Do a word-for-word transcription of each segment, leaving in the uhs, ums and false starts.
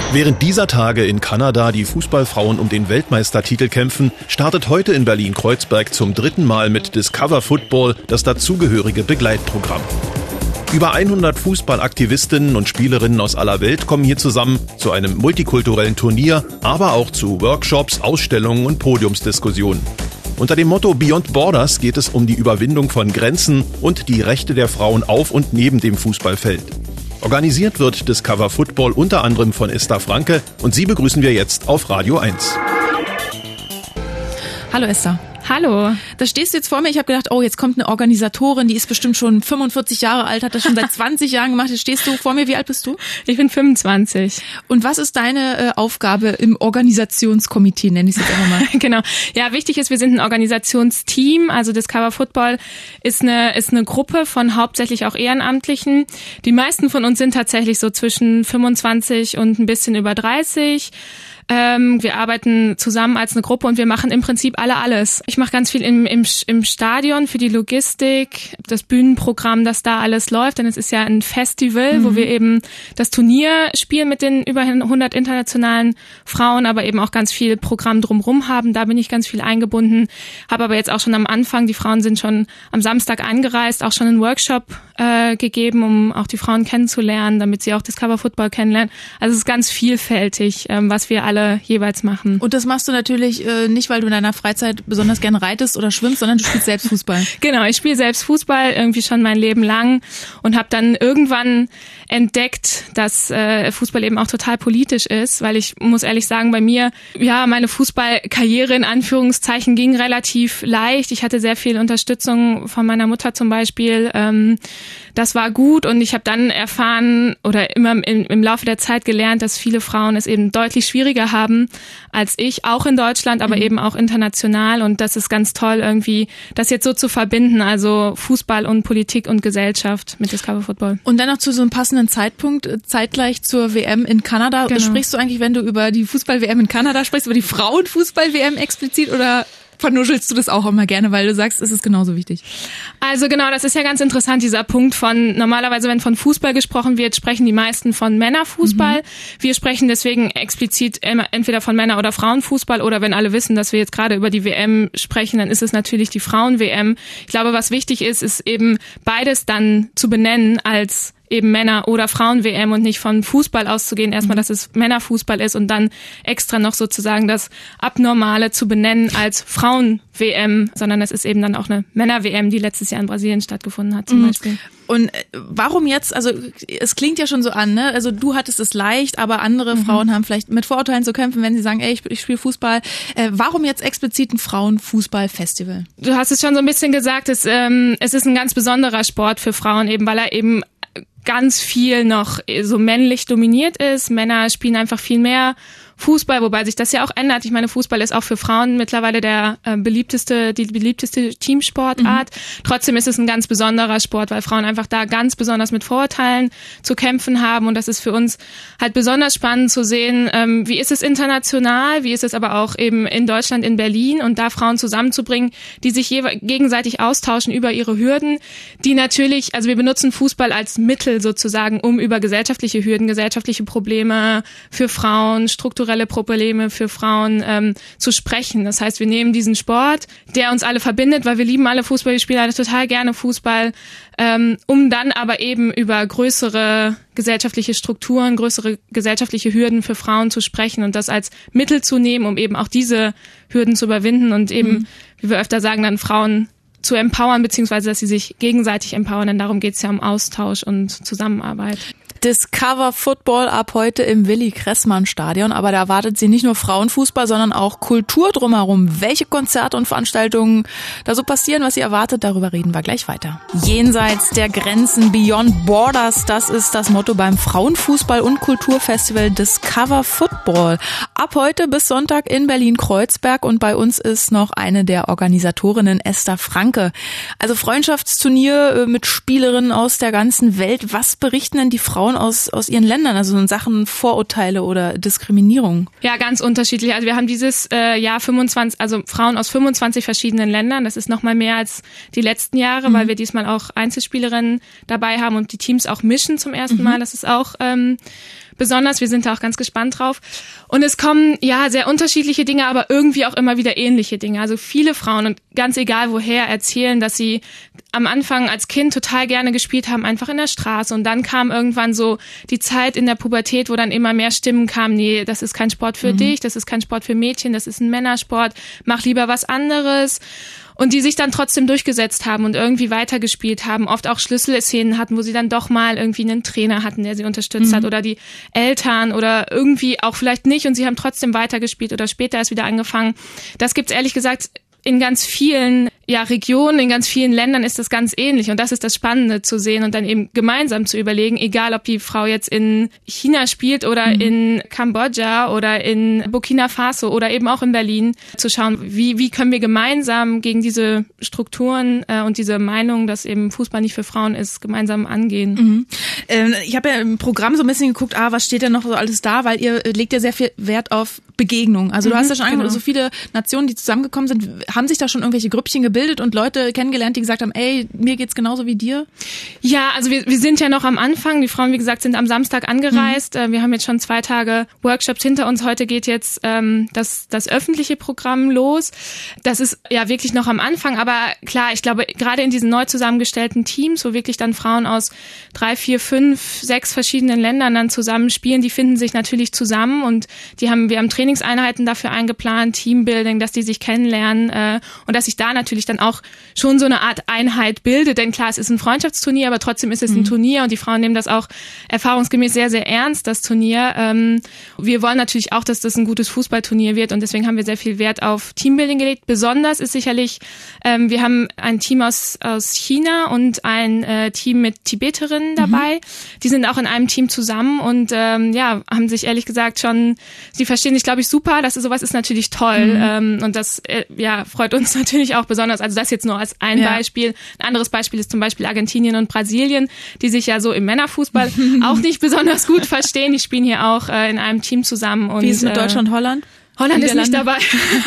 Während dieser Tage in Kanada die Fußballfrauen um den Weltmeistertitel kämpfen, startet heute in Berlin-Kreuzberg zum dritten Mal mit Discover Football das dazugehörige Begleitprogramm. Über hundert Fußballaktivistinnen und Spielerinnen aus aller Welt kommen hier zusammen zu einem multikulturellen Turnier, aber auch zu Workshops, Ausstellungen und Podiumsdiskussionen. Unter dem Motto Beyond Borders geht es um die Überwindung von Grenzen und die Rechte der Frauen auf und neben dem Fußballfeld. Organisiert wird Discover Football unter anderem von Esther Franke und sie begrüßen wir jetzt auf Radio eins. Hallo Esther. Hallo. Da stehst du jetzt vor mir. Ich habe gedacht, oh, jetzt kommt eine Organisatorin, die ist bestimmt schon fünfundvierzig Jahre alt, hat das schon seit zwanzig Jahren gemacht. Jetzt stehst du vor mir. Wie alt bist du? Ich bin fünfundzwanzig. Und was ist deine äh, Aufgabe im Organisationskomitee, nenne ich es jetzt einfach mal? Genau. Ja, wichtig ist, wir sind ein Organisationsteam. Also Discover Football ist eine, ist eine Gruppe von hauptsächlich auch Ehrenamtlichen. Die meisten von uns sind tatsächlich so zwischen fünfundzwanzig und ein bisschen über dreißig. Ähm, wir arbeiten zusammen als eine Gruppe und wir machen im Prinzip alle alles. Ich mache ganz viel im, im, im Stadion für die Logistik, das Bühnenprogramm, das da alles läuft, denn es ist ja ein Festival, mhm. wo wir eben das Turnier spielen mit den über hundert internationalen Frauen, aber eben auch ganz viel Programm drumherum haben. Da bin ich ganz viel eingebunden, habe aber jetzt auch schon am Anfang, die Frauen sind schon am Samstag angereist, auch schon einen Workshop äh, gegeben, um auch die Frauen kennenzulernen, damit sie auch Discover Football kennenlernen. Also es ist ganz vielfältig, ähm, was wir alle jeweils machen. Und das machst du natürlich äh, nicht, weil du in deiner Freizeit besonders gerne reitest oder schwimmst, sondern du spielst selbst Fußball. Genau, ich spiele selbst Fußball irgendwie schon mein Leben lang und habe dann irgendwann entdeckt, dass äh, Fußball eben auch total politisch ist, weil ich muss ehrlich sagen, bei mir, ja, meine Fußballkarriere in Anführungszeichen ging relativ leicht. Ich hatte sehr viel Unterstützung von meiner Mutter zum Beispiel. Ähm, das war gut und ich habe dann erfahren oder immer im, im Laufe der Zeit gelernt, dass viele Frauen es eben deutlich schwieriger haben als ich, auch in Deutschland, aber mhm. eben auch international und das ist ganz toll irgendwie, das jetzt so zu verbinden, also Fußball und Politik und Gesellschaft mit Discover Football. Und dann noch zu so einem passenden Zeitpunkt, zeitgleich zur W M in Kanada. Genau. Sprichst du eigentlich, wenn du über die Fußball-W M in Kanada sprichst, über die Frauenfußball-W M explizit oder vernuschelst du das auch immer gerne, weil du sagst, es ist genauso wichtig? Also genau, das ist ja ganz interessant, dieser Punkt von, normalerweise wenn von Fußball gesprochen wird, sprechen die meisten von Männerfußball. Mhm. Wir sprechen deswegen explizit entweder von Männer- oder Frauenfußball oder wenn alle wissen, dass wir jetzt gerade über die W M sprechen, dann ist es natürlich die Frauen-W M. Ich glaube, was wichtig ist, ist eben beides dann zu benennen als eben Männer- oder Frauen-W M und nicht von Fußball auszugehen, erstmal, dass es Männerfußball ist und dann extra noch sozusagen das Abnormale zu benennen als Frauen-W M, sondern es ist eben dann auch eine Männer-W M, die letztes Jahr in Brasilien stattgefunden hat zum mhm. Beispiel. Und warum jetzt, also es klingt ja schon so an, ne? Also du hattest es leicht, aber andere mhm. Frauen haben vielleicht mit Vorurteilen zu kämpfen, wenn sie sagen, ey, ich, ich spiele Fußball. Äh, warum jetzt explizit ein Frauenfußball-Festival? Du hast es schon so ein bisschen gesagt, es, ähm, es ist ein ganz besonderer Sport für Frauen, eben weil er eben ganz viel noch so männlich dominiert ist. Männer spielen einfach viel mehr Fußball, wobei sich das ja auch ändert. Ich meine, Fußball ist auch für Frauen mittlerweile der äh, beliebteste, die beliebteste Teamsportart. Mhm. Trotzdem ist es ein ganz besonderer Sport, weil Frauen einfach da ganz besonders mit Vorurteilen zu kämpfen haben. Und das ist für uns halt besonders spannend zu sehen, ähm, wie ist es international, wie ist es aber auch eben in Deutschland, in Berlin und da Frauen zusammenzubringen, die sich je- gegenseitig austauschen über ihre Hürden, die natürlich, also wir benutzen Fußball als Mittel sozusagen, um über gesellschaftliche Hürden, gesellschaftliche Probleme für Frauen, strukturelle Probleme für Frauen ähm, zu sprechen. Das heißt, wir nehmen diesen Sport, der uns alle verbindet, weil wir lieben alle Fußball, wir spielen alle total gerne Fußball, ähm, um dann aber eben über größere gesellschaftliche Strukturen, größere gesellschaftliche Hürden für Frauen zu sprechen und das als Mittel zu nehmen, um eben auch diese Hürden zu überwinden und eben, mhm. wie wir öfter sagen, dann Frauen zu empowern, beziehungsweise dass sie sich gegenseitig empowern, denn darum geht es ja um Austausch und Zusammenarbeit. Discover Football ab heute im Willi-Kressmann-Stadion, aber da erwartet sie nicht nur Frauenfußball, sondern auch Kultur drumherum. Welche Konzerte und Veranstaltungen da so passieren, was sie erwartet, darüber reden wir gleich weiter. Jenseits der Grenzen, Beyond Borders, das ist das Motto beim Frauenfußball- und Kulturfestival Discover Football. Ab heute bis Sonntag in Berlin-Kreuzberg und bei uns ist noch eine der Organisatorinnen, Esther Franke. Also Freundschaftsturnier mit Spielerinnen aus der ganzen Welt. Was berichten denn die Frauen aus aus ihren Ländern, also in Sachen Vorurteile oder Diskriminierung? Ja, ganz unterschiedlich. Also wir haben dieses äh, Jahr fünfundzwanzig, also Frauen aus fünfundzwanzig verschiedenen Ländern. Das ist noch mal mehr als die letzten Jahre, mhm. weil wir diesmal auch Einzelspielerinnen dabei haben und die Teams auch mischen zum ersten mhm. Mal. Das ist auch ähm, besonders. Wir sind da auch ganz gespannt drauf. Und es kommen, ja, sehr unterschiedliche Dinge, aber irgendwie auch immer wieder ähnliche Dinge. Also viele Frauen, und ganz egal woher, erzählen, dass sie am Anfang als Kind total gerne gespielt haben, einfach in der Straße. Und dann kam irgendwann so die Zeit in der Pubertät, wo dann immer mehr Stimmen kamen, nee, das ist kein Sport für mhm. dich, das ist kein Sport für Mädchen, das ist ein Männersport, mach lieber was anderes. Und die sich dann trotzdem durchgesetzt haben und irgendwie weitergespielt haben, oft auch Schlüsselszenen hatten, wo sie dann doch mal irgendwie einen Trainer hatten, der sie unterstützt mhm. hat, oder die Eltern oder irgendwie auch vielleicht nicht, und sie haben trotzdem weitergespielt oder später erst wieder angefangen. Das gibt's ehrlich gesagt in ganz vielen ja, Regionen, in ganz vielen Ländern ist das ganz ähnlich, und das ist das Spannende zu sehen und dann eben gemeinsam zu überlegen, egal ob die Frau jetzt in China spielt oder mhm. in Kambodscha oder in Burkina Faso oder eben auch in Berlin, zu schauen, wie wie können wir gemeinsam gegen diese Strukturen äh, und diese Meinung, dass eben Fußball nicht für Frauen ist, gemeinsam angehen. Mhm. Ähm, ich habe ja im Programm so ein bisschen geguckt, ah, was steht denn noch so alles da, weil ihr legt ja sehr viel Wert auf Begegnung. Also du mhm, hast ja schon genau. so viele Nationen, die zusammengekommen sind. Haben sich da schon irgendwelche Grüppchen gebildet und Leute kennengelernt, die gesagt haben, ey, mir geht's genauso wie dir? Ja, also wir, wir sind ja noch am Anfang. Die Frauen, wie gesagt, sind am Samstag angereist. Mhm. Wir haben jetzt schon zwei Tage Workshops hinter uns. Heute geht jetzt ähm, das, das öffentliche Programm los. Das ist ja wirklich noch am Anfang. Aber klar, ich glaube, gerade in diesen neu zusammengestellten Teams, wo wirklich dann Frauen aus drei, vier, fünf, sechs verschiedenen Ländern dann zusammen spielen, die finden sich natürlich zusammen, und die haben wir haben Trainingseinheiten dafür eingeplant, Teambuilding, dass die sich kennenlernen äh, und dass sich da natürlich dann auch schon so eine Art Einheit bildet. Denn klar, es ist ein Freundschaftsturnier, aber trotzdem ist es ein mhm. Turnier, und die Frauen nehmen das auch erfahrungsgemäß sehr, sehr ernst, das Turnier. Ähm, wir wollen natürlich auch, dass das ein gutes Fußballturnier wird, und deswegen haben wir sehr viel Wert auf Teambuilding gelegt. Besonders ist sicherlich, ähm, wir haben ein Team aus, aus China und ein äh, Team mit Tibeterinnen dabei. Mhm. Die sind auch in einem Team zusammen und ähm, ja, haben sich ehrlich gesagt schon, sie verstehen sich, glaube ich, super. Das ist, sowas ist natürlich toll. Mhm. Ähm, und das äh, ja, freut uns natürlich auch besonders. Also das jetzt nur als ein ja. Beispiel. Ein anderes Beispiel ist zum Beispiel Argentinien und Brasilien, die sich ja so im Männerfußball auch nicht besonders gut verstehen. Die spielen hier auch äh, in einem Team zusammen. Und, wie ist es mit äh, Deutschland, Holland? Holland ist nicht dabei.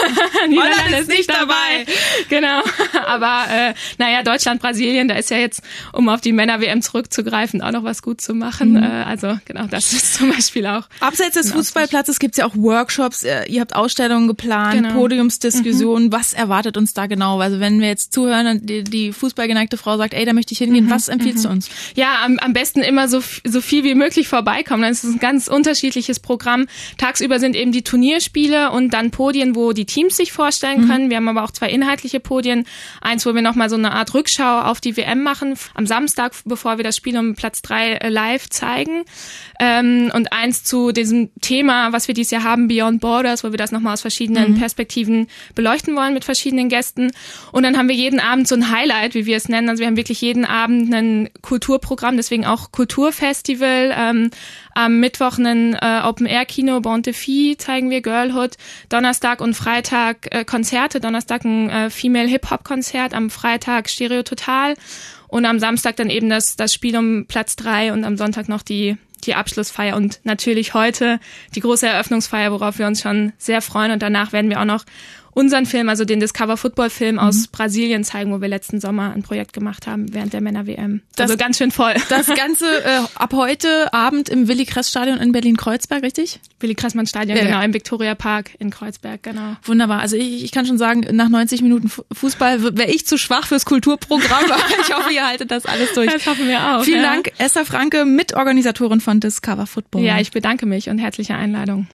Holland ist nicht dabei. Genau. Aber äh, naja, Deutschland, Brasilien, da ist ja jetzt, um auf die Männer-W M zurückzugreifen, auch noch was gut zu machen. Mhm. Äh, also genau, das ist zum Beispiel auch. Abseits des Fußballplatzes gibt's ja auch Workshops. Ihr habt Ausstellungen geplant, genau. Podiumsdiskussionen. Mhm. Was erwartet uns da genau? Also wenn wir jetzt zuhören und die, die fußballgeneigte Frau sagt, ey, da möchte ich hingehen, mhm. was empfiehlst mhm. du uns? Ja, am, am besten immer so, so viel wie möglich vorbeikommen. Das ist ein ganz unterschiedliches Programm. Tagsüber sind eben die Turnierspiele und dann Podien, wo die Teams sich vorstellen können. Mhm. Wir haben aber auch zwei inhaltliche Podien. Eins, wo wir nochmal so eine Art Rückschau auf die W M machen, am Samstag, bevor wir das Spiel um Platz drei live zeigen. Ähm, und eins zu diesem Thema, was wir dieses Jahr haben, Beyond Borders, wo wir das nochmal aus verschiedenen mhm. Perspektiven beleuchten wollen mit verschiedenen Gästen. Und dann haben wir jeden Abend so ein Highlight, wie wir es nennen. Also wir haben wirklich jeden Abend ein Kulturprogramm, deswegen auch Kulturfestival. Ähm, am Mittwoch ein äh, Open-Air-Kino, Bon Defi zeigen wir, Girlhood. Donnerstag und Freitag äh, Konzerte. Donnerstag ein äh, Female-Hip-Hop-Konzert, am Freitag Stereo Total. Und am Samstag dann eben das, das Spiel um Platz drei und am Sonntag noch die die Abschlussfeier und natürlich heute die große Eröffnungsfeier, worauf wir uns schon sehr freuen. Und danach werden wir auch noch unseren Film, also den Discover Football Film aus mhm. Brasilien zeigen, wo wir letzten Sommer ein Projekt gemacht haben während der Männer-W M. Das, also ganz schön voll. Das Ganze äh, ab heute Abend im Willy-Kress-Stadion in Berlin-Kreuzberg, richtig? Willy-Kressmann-Stadion, ja, genau, ja. Im Viktoria-Park in Kreuzberg, genau. Wunderbar. Also ich, ich kann schon sagen, nach neunzig Minuten Fußball wäre ich zu schwach fürs Kulturprogramm, aber ich hoffe, ihr haltet das alles durch. Das hoffen wir auch. Vielen ja. Dank, Esther Franke, Mitorganisatorin von Discover Football. Ja, ich bedanke mich und herzliche Einladung.